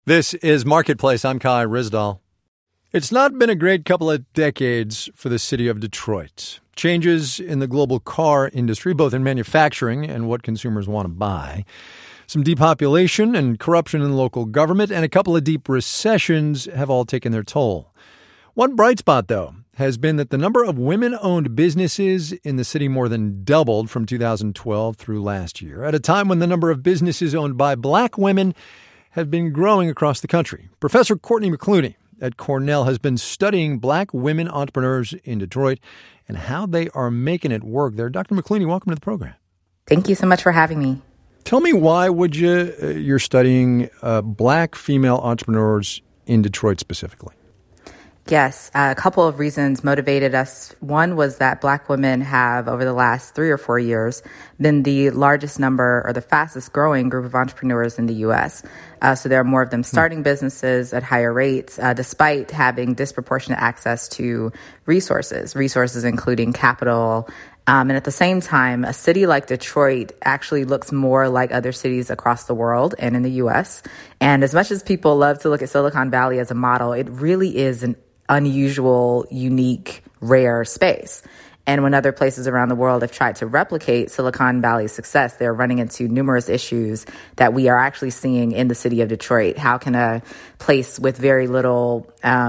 This is Marketplace. I'm Kai Ryssdal. It's not been a great couple of decades for the city of Detroit. Changes in the global car industry, both in manufacturing and what consumers want to buy. Some depopulation and corruption in local government and a couple of deep recessions have all taken their toll. One bright spot, though, has been that the number of women-owned businesses in the city more than doubled from 2012 through last year, at a time when the number of businesses owned by black women have been growing across the country. Professor Courtney McClooney at Cornell has been studying black women entrepreneurs in Detroit and how they are making it work there. Dr. McClooney, welcome to the program. Thank you so much for having me. Tell me why you're studying black female entrepreneurs in Detroit specifically? Yes, a couple of reasons motivated us. One was that black women have, over the last 3 or 4 years, been the largest number or the fastest growing group of entrepreneurs in the U.S. So there are more of them starting businesses at higher rates, despite having disproportionate access to resources including capital. And at the same time, a city like Detroit actually looks more like other cities across the world and in the U.S. And as much as people love to look at Silicon Valley as a model, it really is an unusual, unique, rare space. And when other places around the world have tried to replicate Silicon Valley's success, they're running into numerous issues that we are actually seeing in the city of Detroit. How can a place with very little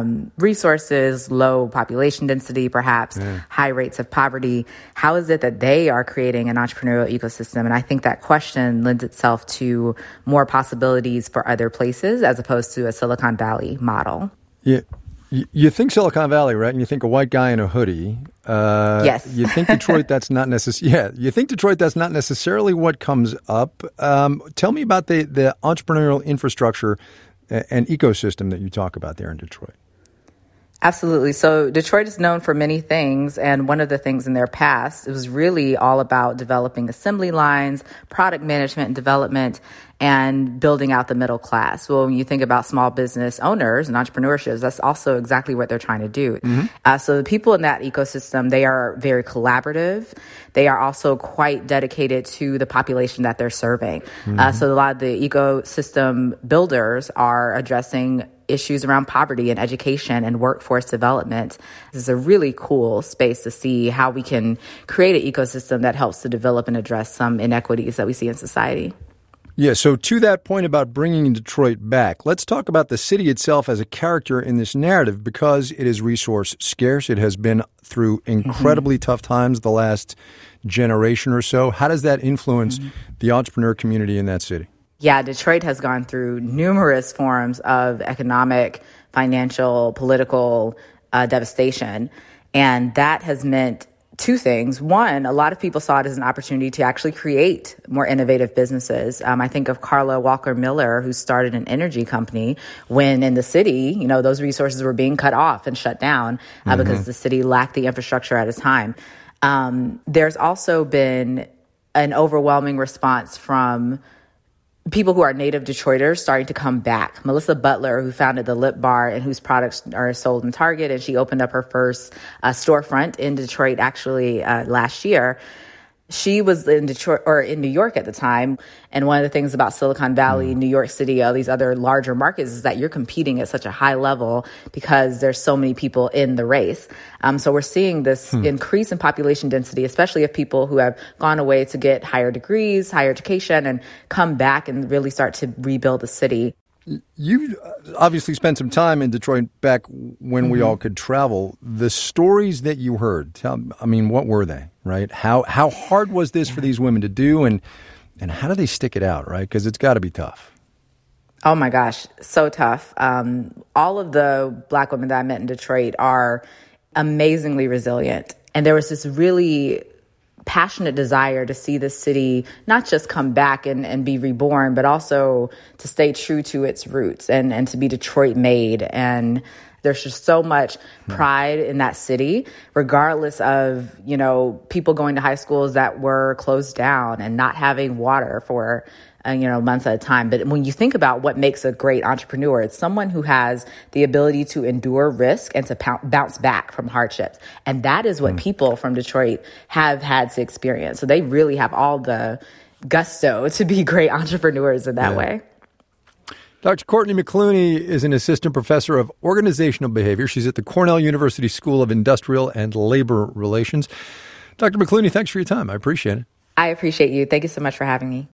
resources, low population density, perhaps high rates of poverty, how is it that they are creating an entrepreneurial ecosystem? And I think that question lends itself to more possibilities for other places as opposed to a Silicon Valley model. Yeah. You think Silicon Valley, right? And you think a white guy in a hoodie. Yes. You think Detroit, that's not necessarily. Yeah. You think Detroit, that's not necessarily what comes up. Tell me about the entrepreneurial infrastructure and ecosystem that you talk about there in Detroit. Absolutely. So Detroit is known for many things, and one of the things in their past, it was really all about developing assembly lines, product management and development, and building out the middle class. Well, when you think about small business owners and entrepreneurships, that's also exactly what they're trying to do. So the people in that ecosystem, they are very collaborative. They are also quite dedicated to the population that they're serving. So a lot of the ecosystem builders are addressing issues around poverty and education and workforce development. This is a really cool space to see how we can create an ecosystem that helps to develop and address some inequities that we see in society. Yeah, so to that point about bringing Detroit back, let's talk about the city itself as a character in this narrative because it is resource scarce. It has been through incredibly tough times the last generation or so. How does that influence the entrepreneur community in that city? Yeah, Detroit has gone through numerous forms of economic, financial, political devastation. And that has meant two things. One, a lot of people saw it as an opportunity to actually create more innovative businesses. I think of Carla Walker Miller, who started an energy company when in the city, those resources were being cut off and shut down because the city lacked the infrastructure at its time. There's also been an overwhelming response from people who are native Detroiters starting to come back. Melissa Butler, who founded the Lip Bar and whose products are sold in Target, and she opened up her first storefront in Detroit actually last year. She was in Detroit or in New York at the time. And one of the things about Silicon Valley, New York City, all these other larger markets is that you're competing at such a high level because there's so many people in the race. So we're seeing this increase in population density, especially of people who have gone away to get higher degrees, higher education, and come back and really start to rebuild the city. You obviously spent some time in Detroit back when we all could travel. The stories that you heard, what were they, right? How hard was this for these women to do, and how do they stick it out, right? Because it's got to be tough. Oh, my gosh, so tough. All of the Black women that I met in Detroit are amazingly resilient. And there was this really passionate desire to see the city not just come back and be reborn, but also to stay true to its roots and to be Detroit made. And there's just so much pride in that city, regardless of, people going to high schools that were closed down and not having water for months at a time. But when you think about what makes a great entrepreneur, it's someone who has the ability to endure risk and to bounce back from hardships. And that is what people from Detroit have had to experience. So they really have all the gusto to be great entrepreneurs in that way. Dr. Courtney McClooney is an assistant professor of organizational behavior. She's at the Cornell University School of Industrial and Labor Relations. Dr. McClooney, thanks for your time. I appreciate it. I appreciate you. Thank you so much for having me.